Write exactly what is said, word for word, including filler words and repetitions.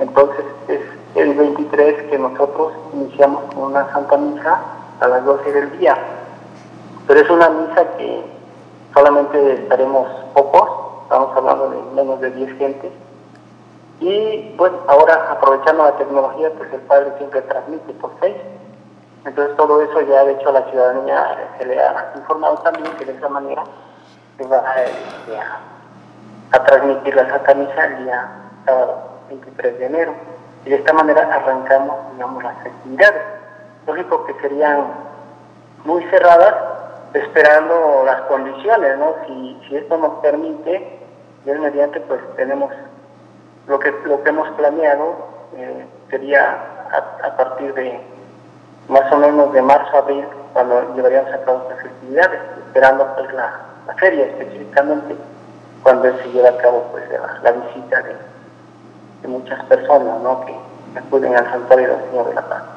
Entonces es el veintitrés que nosotros iniciamos con una Santa Misa a las doce del día, pero es una misa que solamente estaremos pocos, estamos hablando de menos de diez gentes, y bueno, ahora aprovechando la tecnología, pues el Padre siempre transmite por Facebook. Entonces todo eso ya de hecho a la ciudadanía se le ha informado también que de esa manera se va a, este, a, a transmitir la Santa Misa el día sábado veintitrés de enero, y de esta manera arrancamos, digamos, las actividades. Lógico que serían muy cerradas, esperando las condiciones, ¿no? Si, si esto nos permite, Dios mediante, pues tenemos lo que lo que hemos planeado, eh, sería a, a partir de más o menos de marzo a abril, cuando llevaríamos a cabo estas actividades, esperando pues la, la feria específicamente, cuando se lleva a cabo pues la, la visita de, de muchas personas, ¿no?, que acuden al santuario del Señor de la Paz.